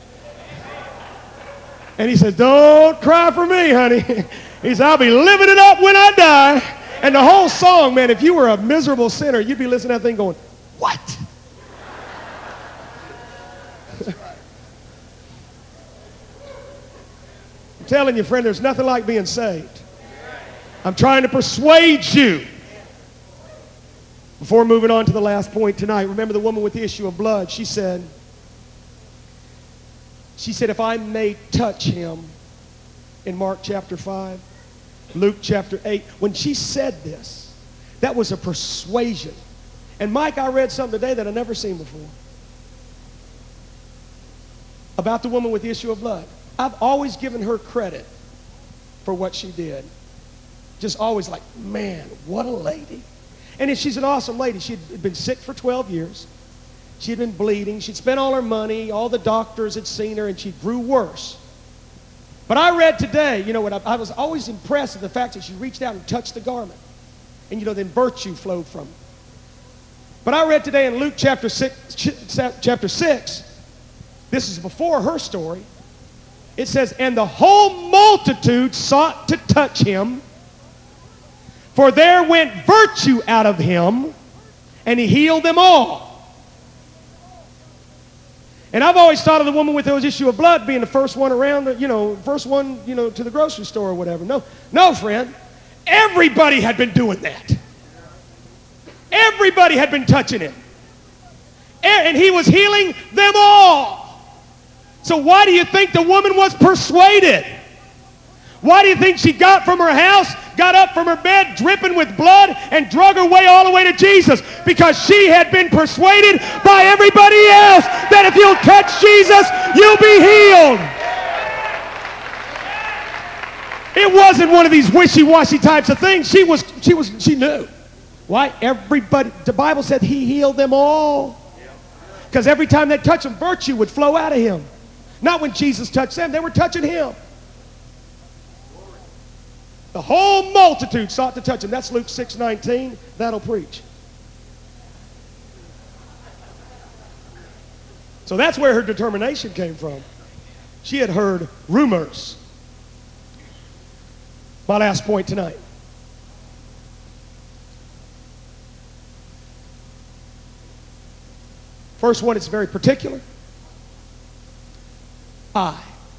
And he says, don't cry for me, honey. He said, I'll be living it up when I die. And the whole song, man, if you were a miserable sinner, you'd be listening to that thing going, what? I'm telling you, friend, there's nothing like being saved. I'm trying to persuade you. Before moving on to the last point tonight, remember the woman with the issue of blood. She said, if I may touch him, in Mark chapter 5, Luke chapter 8, when she said this, that was a persuasion. And Mike, I read something today that I've never seen before about the woman with the issue of blood. I've always given her credit for what she did. Just always like, man, what a lady. And she's an awesome lady. She'd been sick for 12 years. She'd been bleeding. She'd spent all her money. All the doctors had seen her, and she grew worse. But I read today, you know what, I was always impressed with the fact that she reached out and touched the garment. And, you know, then virtue flowed from it. But I read today in Luke chapter 6, this is before her story. It says, and the whole multitude sought to touch him, for there went virtue out of him, and he healed them all. And I've always thought of the woman with the issue of blood being the first one around, first one, to the grocery store or whatever. No, friend. Everybody had been doing that. Everybody had been touching him. And he was healing them all. So why do you think the woman was persuaded? Why do you think she got from her house, got up from her bed, dripping with blood, and drug her way all the way to Jesus? Because she had been persuaded by everybody else that if you'll touch Jesus, you'll be healed. It wasn't one of these wishy-washy types of things. She knew. Why? Everybody, the Bible said he healed them all. Because every time they touched him, virtue would flow out of him. Not when Jesus touched them, they were touching him. The whole multitude sought to touch him. That's Luke 6:19. That'll preach. So that's where her determination came from. She had heard rumors. My last point tonight. First one, it's very particular. I.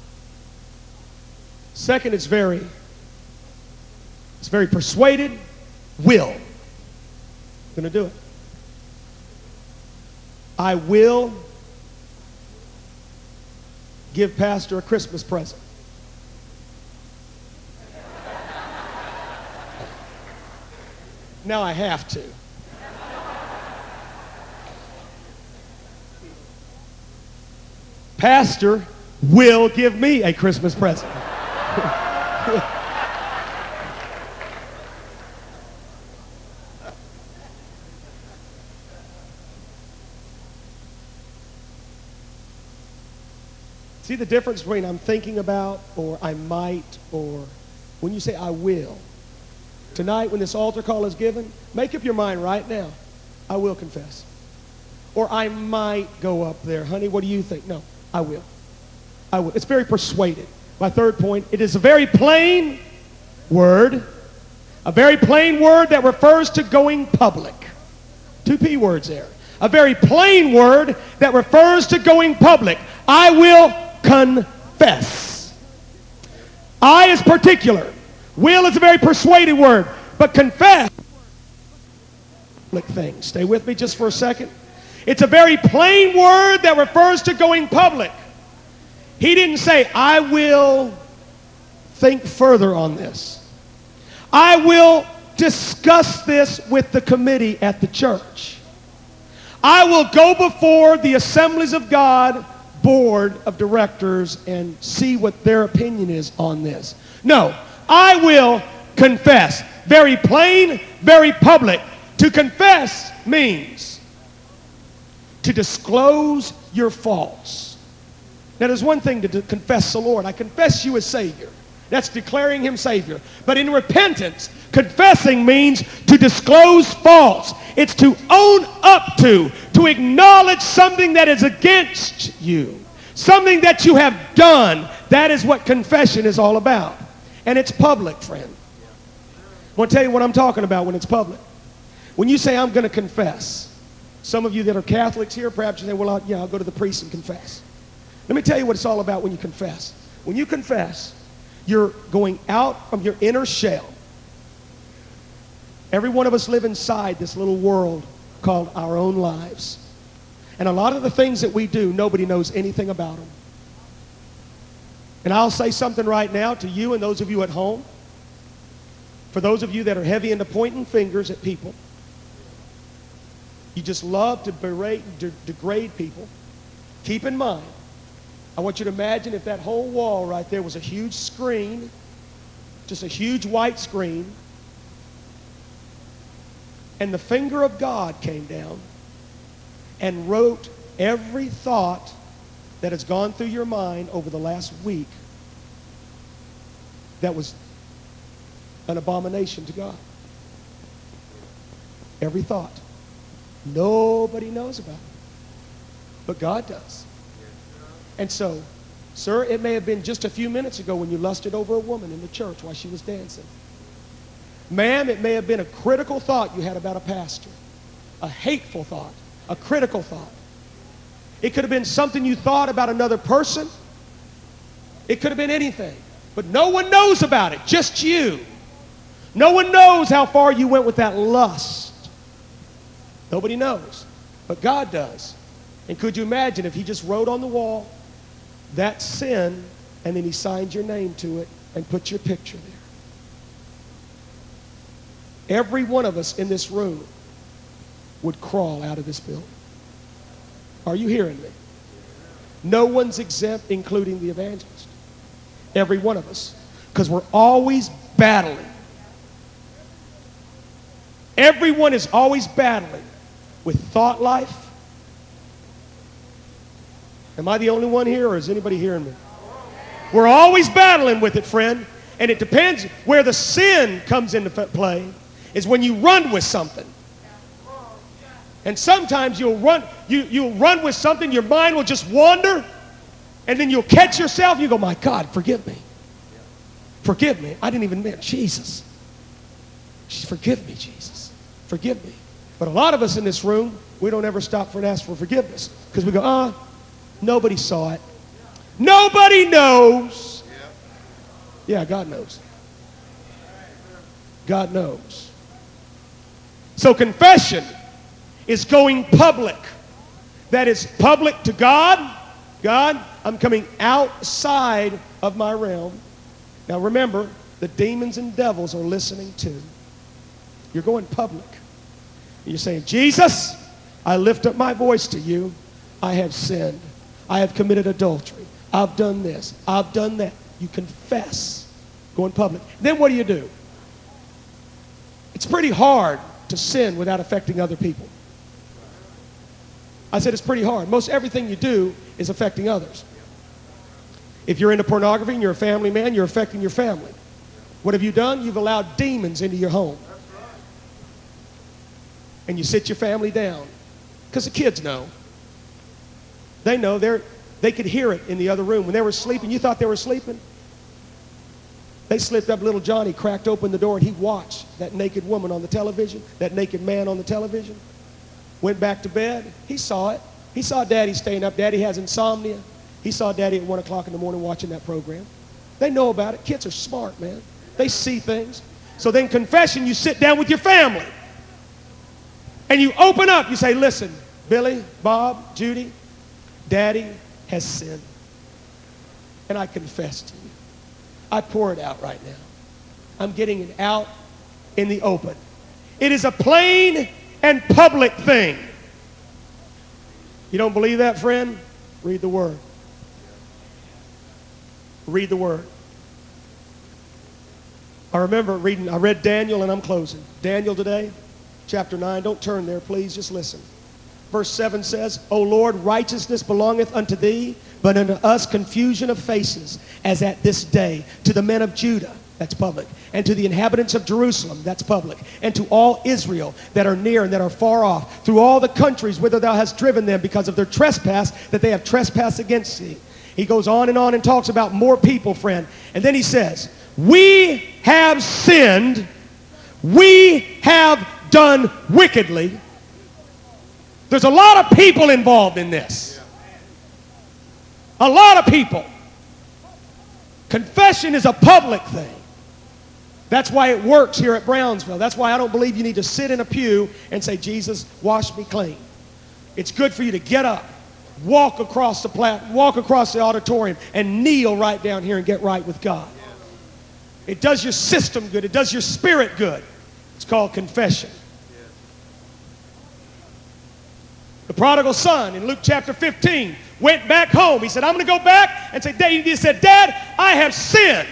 Second, it's very persuaded. Will. I'm going to do it. I will give Pastor a Christmas present. Now I have to. Pastor will give me a Christmas present. See the difference between I'm thinking about, or I might, or when you say I will. Tonight when this altar call is given, make up your mind right now. I will confess. or I might go up there. Honey, what do you think? No, I will. I will. It's very persuaded. My third point, it is a very plain word. A very plain word that refers to going public. 2 P words there. A very plain word that refers to going public. I will confess. I is particular. Will is a very persuaded word. But confess. Public thing. Stay with me just for a second. It's a very plain word that refers to going public. He didn't say, I will think further on this. I will discuss this with the committee at the church. I will go before the Assemblies of God board of directors and see what their opinion is on this. No, I will confess. Very plain, very public. To confess means to disclose your faults. Now, there's one thing to confess the Lord. I confess you as Savior. That's declaring him Savior. But in repentance, confessing means to disclose faults. It's to own up to acknowledge something that is against you, something that you have done. That is what confession is all about. And it's public, friend. I want to tell you what I'm talking about when it's public. When you say, I'm going to confess, some of you that are Catholics here, perhaps you say, well, I'll go to the priest and confess. Let me tell you what it's all about when you confess. When you confess, you're going out from your inner shell. Every one of us live inside this little world called our own lives. And a lot of the things that we do, nobody knows anything about them. And I'll say something right now to you and those of you at home. For those of you that are heavy into pointing fingers at people, you just love to berate and degrade people. Keep in mind, I want you to imagine if that whole wall right there was a huge screen, just a huge white screen, and the finger of God came down and wrote every thought that has gone through your mind over the last week that was an abomination to God. Every thought. Nobody knows about it, but God does. And so, sir, it may have been just a few minutes ago when you lusted over a woman in the church while she was dancing. Ma'am, it may have been a critical thought you had about a pastor, a hateful thought, a critical thought. It could have been something you thought about another person. It could have been anything, but no one knows about it, just you. No one knows how far you went with that lust. Nobody knows, but God does. And could you imagine if he just wrote on the wall that sin, and then he signed your name to it and put your picture there? Every one of us in this room would crawl out of this building. Are you hearing me? No one's exempt, including the evangelist. Every one of us. Because we're always battling. Everyone is always battling with thought life. Am I the only one here, or is anybody hearing me? We're always battling with it, friend. And it depends where the sin comes into play is when you run with something. And sometimes you'll run with something, your mind will just wander, and then you'll catch yourself, and you go, my God, forgive me. Forgive me. I didn't even mean Jesus. Forgive me, Jesus. Forgive me. But a lot of us in this room, we don't ever stop for and ask for forgiveness. Because we go, nobody saw it. Nobody knows. Yeah, God knows. God knows. So confession is going public. That is public to God. God, I'm coming outside of my realm. Now remember, the demons and devils are listening too. You're going public. You're saying, Jesus, I lift up my voice to you. I have sinned. I have committed adultery. I've done this. I've done that. You confess. Go in public. Then what do? It's pretty hard to sin without affecting other people. I said it's pretty hard. Most everything you do is affecting others. If you're into pornography and you're a family man, you're affecting your family. What have you done? You've allowed demons into your home. And you sit your family down Because the kids know. They know. They could hear it in the other room. When they were sleeping, you thought they were sleeping? They slipped up. Little Johnny cracked open the door, and he watched that naked woman on the television, that naked man on the television. Went back to bed. He saw it. He saw Daddy staying up. Daddy has insomnia. He saw Daddy at 1 o'clock in the morning watching that program. They know about it. Kids are smart, man. They see things. So then confession, you sit down with your family. And you open up. You say, listen, Billy, Bob, Judy, Daddy has sinned. And I confess to you. I pour it out right now. I'm getting it out in the open. It is a plain and public thing. You don't believe that, friend? Read the Word. Read the Word. I remember reading, I read Daniel, and I'm closing. Daniel today, chapter 9. Don't turn there, please. Just listen. Verse 7 says, O Lord, righteousness belongeth unto thee, but unto us confusion of faces, as at this day, to the men of Judah, that's public, and to the inhabitants of Jerusalem, that's public, and to all Israel that are near and that are far off, through all the countries whither thou hast driven them because of their trespass, that they have trespassed against thee. He goes on and talks about more people, friend. And then he says, we have sinned, we have done wickedly. There's a lot of people involved in this. A lot of people. Confession is a public thing. That's why it works here at Brownsville. That's why I don't believe you need to sit in a pew and say, Jesus, wash me clean. It's good for you to get up, walk across the auditorium, and kneel right down here and get right with God. It does your system good. It does your spirit good. It's called confession. The prodigal son in Luke chapter 15 went back home. He said, I'm going to go back and say, he said, Dad, I have sinned.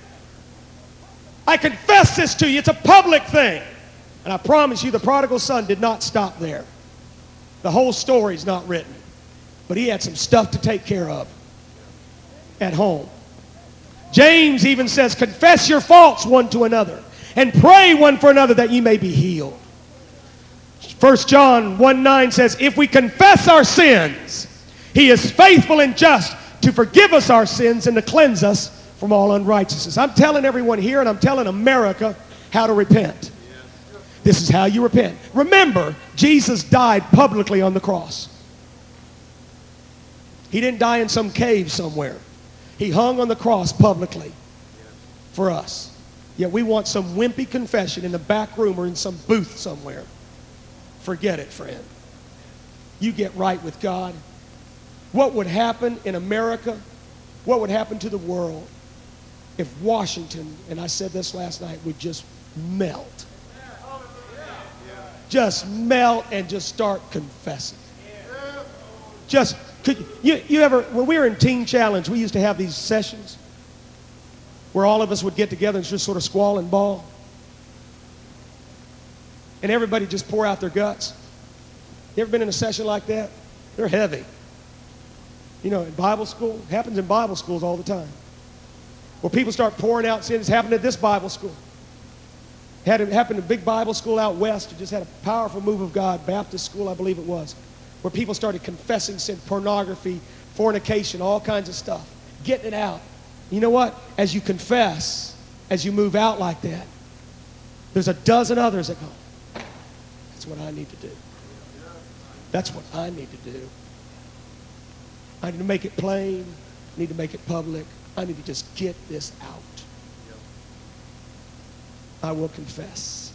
I confess this to you. It's a public thing. And I promise you, the prodigal son did not stop there. The whole story's not written. But he had some stuff to take care of at home. James even says, confess your faults one to another and pray one for another that ye may be healed. 1 John 1:9 says, if we confess our sins, he is faithful and just to forgive us our sins and to cleanse us from all unrighteousness. I'm telling everyone here, and I'm telling America how to repent. This is how you repent. Remember, Jesus died publicly on the cross. He didn't die in some cave somewhere. He hung on the cross publicly for us. Yet we want some wimpy confession in the back room or in some booth somewhere. Forget it, friend. You get right with God. What would happen in America? What would happen to the world if Washington, and I said this last night, would just melt? Just melt and just start confessing. Just, could you ever, when we were in Teen Challenge, we used to have these sessions where all of us would get together and just sort of squall and bawl. And everybody just pour out their guts. You ever been in a session like that? They're heavy. You know, in Bible school, it happens in Bible schools all the time. Where people start pouring out sins. It's happened at this Bible school. It happened at a big Bible school out west. It just had a powerful move of God, Baptist school, I believe it was, where people started confessing sin, pornography, fornication, all kinds of stuff, getting it out. You know what? As you confess, as you move out like that, there's a dozen others that go, that's what I need to do. That's what I need to do. I need to make it plain. I need to make it public. I need to just get this out. I will confess.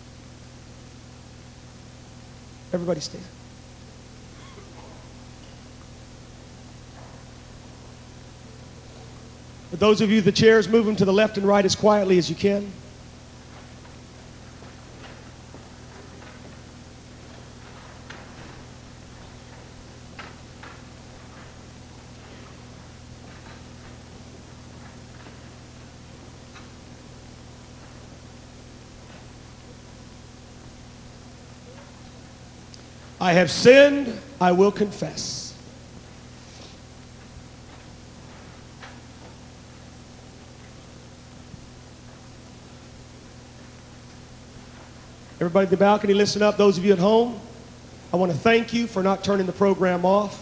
Everybody stand. For those of you, the chairs, move them to the left and right as quietly as you can. I have sinned, I will confess. Everybody at the balcony, listen up. Those of you at home, I want to thank you for not turning the program off.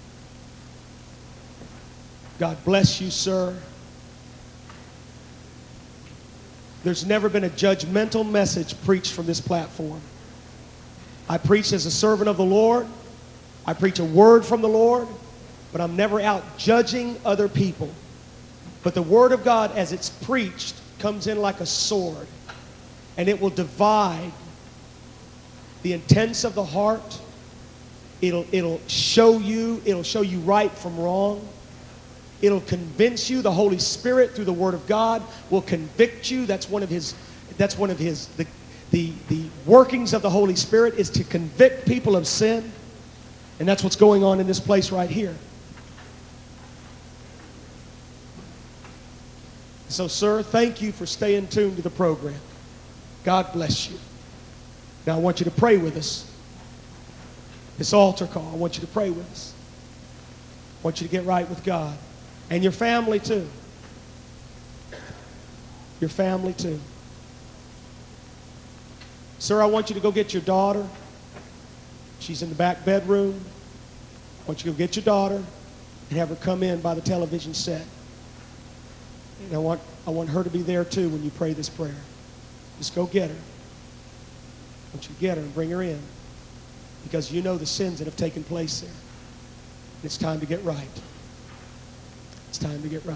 God bless you, sir. There's never been a judgmental message preached from this platform. I preach as a servant of the Lord. I preach a word from the Lord, but I'm never out judging other people. But the Word of God, as it's preached, comes in like a sword, and it will divide the intents of the heart. It'll show you right from wrong. It'll convince you. The Holy Spirit, through the Word of God, will convict you. That's one of his, the workings of the Holy Spirit is to convict people of sin. And that's what's going on in this place right here. So, sir, thank you for staying tuned to the program. God bless you. Now, I want you to pray with us. This altar call, I want you to pray with us. I want you to get right with God. And your family, too. Your family, too. Sir, I want you to go get your daughter. She's in the back bedroom. I want you to go get your daughter and have her come in by the television set. And I want her to be there too when you pray this prayer. Just go get her. I want you to get her and bring her in, because you know the sins that have taken place there. And it's time to get right. It's time to get right.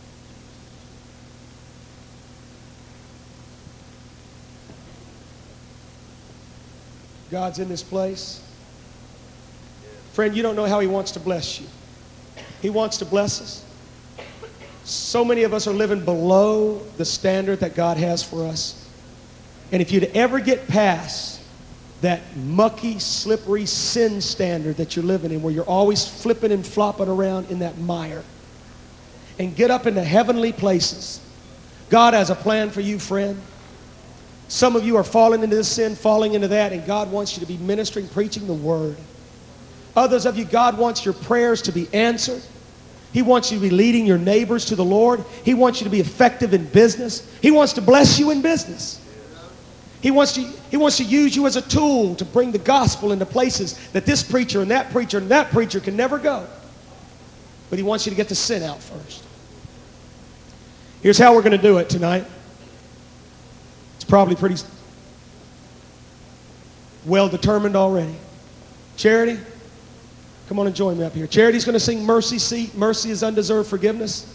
God's in this place. Friend, you don't know how He wants to bless you. He wants to bless us. So many of us are living below the standard that God has for us. And if you'd ever get past that mucky, slippery sin standard that you're living in, where you're always flipping and flopping around in that mire, and get up into heavenly places, God has a plan for you, friend. Some of you are falling into this sin, falling into that, and God wants you to be ministering, preaching the Word. Others of you, God wants your prayers to be answered. He wants you to be leading your neighbors to the Lord. He wants you to be effective in business. He wants to bless you in business. He wants to use you as a tool to bring the gospel into places that this preacher and that preacher and that preacher can never go. But He wants you to get the sin out first. Here's how we're going to do it tonight. It's probably pretty well determined already. Charity, come on and join me up here. Charity's going to sing Mercy Seat. Mercy is undeserved forgiveness.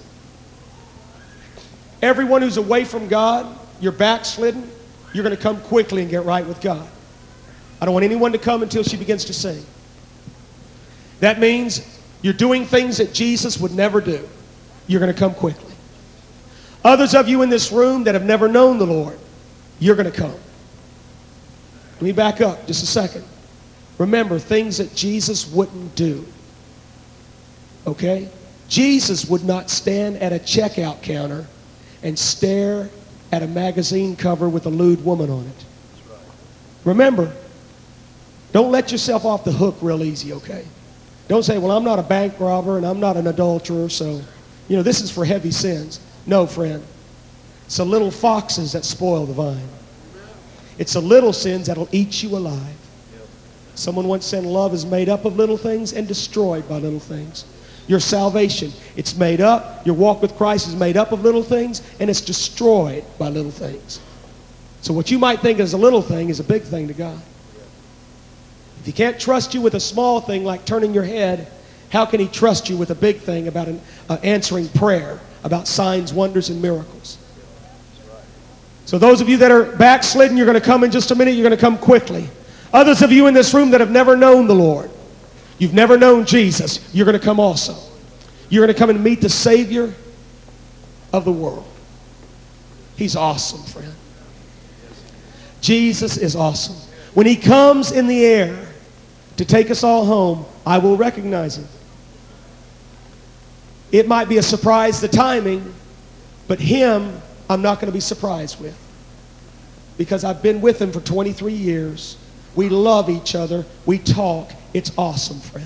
Everyone who's away from God, you're backslidden, you're going to come quickly and get right with God. I don't want anyone to come until she begins to sing. That means you're doing things that Jesus would never do. You're going to come quickly. Others of you in this room that have never known the Lord, you're going to come. Let me back up just a second. Remember, things that Jesus wouldn't do. Okay? Jesus would not stand at a checkout counter and stare at a magazine cover with a lewd woman on it. Remember, don't let yourself off the hook real easy, okay? Don't say, well, I'm not a bank robber and I'm not an adulterer, so, you know, this is for heavy sins. No, friend. It's the little foxes that spoil the vine. It's the little sins that'll eat you alive. Someone once said, love is made up of little things and destroyed by little things. Your salvation, it's made up. Your walk with Christ is made up of little things, and it's destroyed by little things. So what you might think is a little thing is a big thing to God. If He can't trust you with a small thing like turning your head, how can He trust you with a big thing about answering prayer, about signs, wonders, and miracles? So those of you that are backslidden, you're going to come in just a minute. You're going to come quickly. Others of you in this room that have never known the Lord, you've never known Jesus, you're going to come also. You're going to come and meet the Savior of the world. He's awesome, friend. Jesus is awesome. When He comes in the air to take us all home, I will recognize Him. It might be a surprise, the timing, but Him I'm not going to be surprised with, because I've been with Him for 23 years. We love each other. We talk. It's awesome, friend.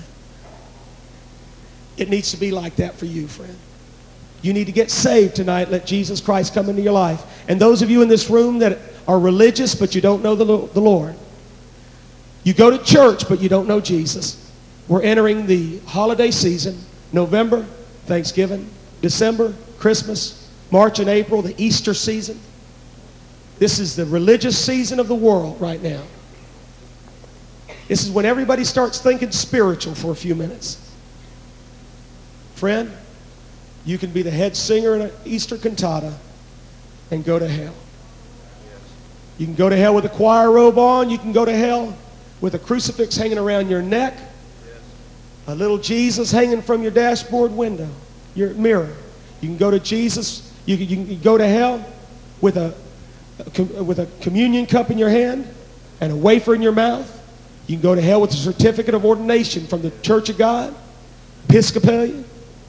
It needs to be like that for you, friend. You need to get saved tonight. Let Jesus Christ come into your life. And those of you in this room that are religious but you don't know the Lord, You go to church, but you don't know Jesus. We're entering the holiday season. November, Thanksgiving, December, Christmas, March and April, the Easter season. This is the religious season of the world right now. This is when everybody starts thinking spiritual for a few minutes. Friend, you can be the head singer in an Easter cantata and go to hell. You can go to hell with a choir robe on. You can go to hell with a crucifix hanging around your neck. A little Jesus hanging from your dashboard window, your mirror. You can go to Jesus. You can go to hell with a communion cup in your hand and a wafer in your mouth. You can go to hell with a certificate of ordination from the Church of God, Episcopalian.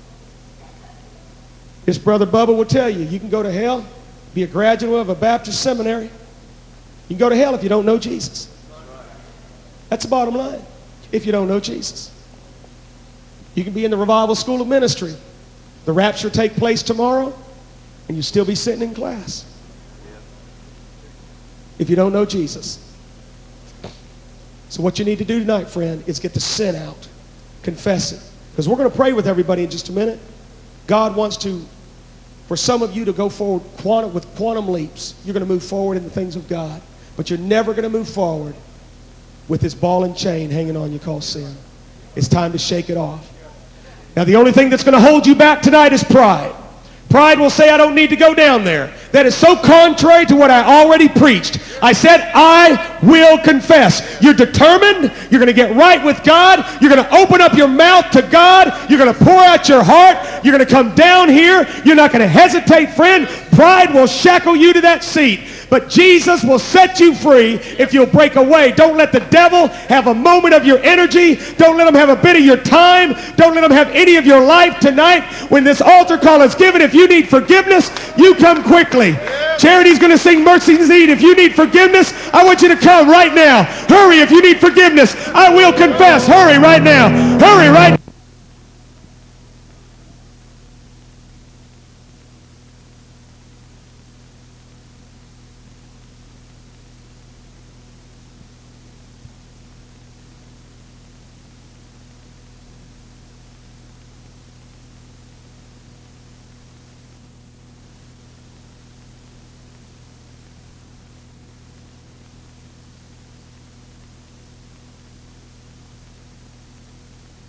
This brother Bubba will tell you, you can go to hell, be a graduate of a Baptist seminary. You can go to hell if you don't know Jesus. That's the bottom line, if you don't know Jesus. You can be in the Revival School of Ministry. The rapture take place tomorrow, and you still be sitting in class if you don't know Jesus. So what you need to do tonight, friend, is get the sin out. Confess it. Because we're going to pray with everybody in just a minute. God wants to, for some of you, to go forward with quantum leaps. You're going to move forward in the things of God. But you're never going to move forward with this ball and chain hanging on you called sin. It's time to shake it off. Now, the only thing that's going to hold you back tonight is pride. Pride will say, I don't need to go down there. That is so contrary to what I already preached. I said, I will confess. You're determined. You're going to get right with God. You're going to open up your mouth to God. You're going to pour out your heart. You're going to come down here. You're not going to hesitate, friend. Pride will shackle you to that seat. But Jesus will set you free if you'll break away. Don't let the devil have a moment of your energy. Don't let him have a bit of your time. Don't let him have any of your life tonight. When this altar call is given, if you need forgiveness, you come quickly. Charity's going to sing Mercy's Need. If you need forgiveness, I want you to come right now. Hurry if you need forgiveness. I will confess. Hurry right now. Hurry right now.